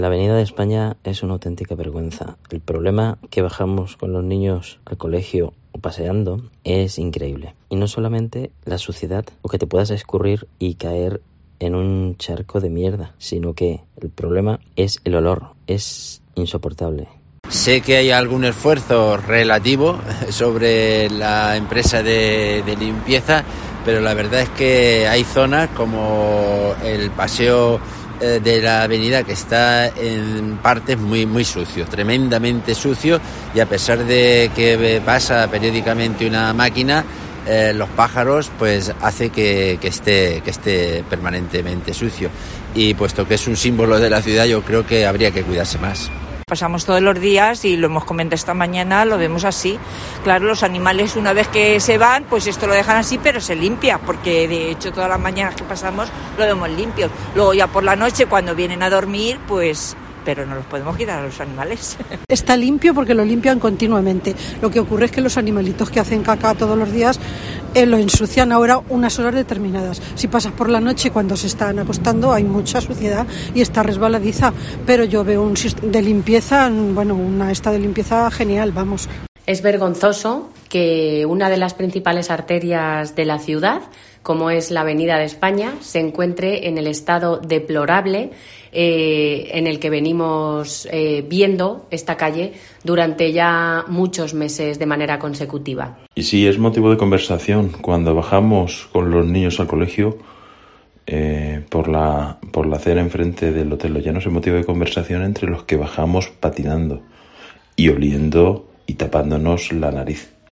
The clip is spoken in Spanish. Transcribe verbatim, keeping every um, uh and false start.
La Avenida de España es una auténtica vergüenza. El problema que bajamos con los niños al colegio o paseando es increíble. Y no solamente la suciedad o que te puedas escurrir y caer en un charco de mierda, sino que el problema es el olor. Es insoportable. Sé que hay algún esfuerzo relativo sobre la empresa de, de limpieza, pero la verdad es que hay zonas como el paseo de la avenida que está en partes muy muy sucio, tremendamente sucio, y a pesar de que pasa periódicamente una máquina, eh, los pájaros pues hace que, que esté que esté permanentemente sucio, y puesto que es un símbolo de la ciudad, yo creo que habría que cuidarse más. Pasamos todos los días y lo hemos comentado esta mañana, lo vemos así. Claro, los animales una vez que se van, pues esto lo dejan así, pero se limpia, porque de hecho todas las mañanas que pasamos lo vemos limpio. Luego ya por la noche cuando vienen a dormir, pues... pero no los podemos quitar a los animales. Está limpio porque lo limpian continuamente. Lo que ocurre es que los animalitos que hacen caca todos los días eh, lo ensucian ahora unas horas determinadas. Si pasas por la noche cuando se están acostando hay mucha suciedad y está resbaladiza, pero yo veo un sistema de limpieza, bueno, una esta de limpieza genial, vamos. Es vergonzoso que una de las principales arterias de la ciudad, como es la Avenida de España, se encuentre en el estado deplorable eh, en el que venimos eh, viendo esta calle durante ya muchos meses de manera consecutiva. Y sí, es motivo de conversación cuando bajamos con los niños al colegio eh, por la, por la acera enfrente del Hotel Los Llanos, es motivo de conversación entre los que bajamos patinando y oliendo y tapándonos la nariz.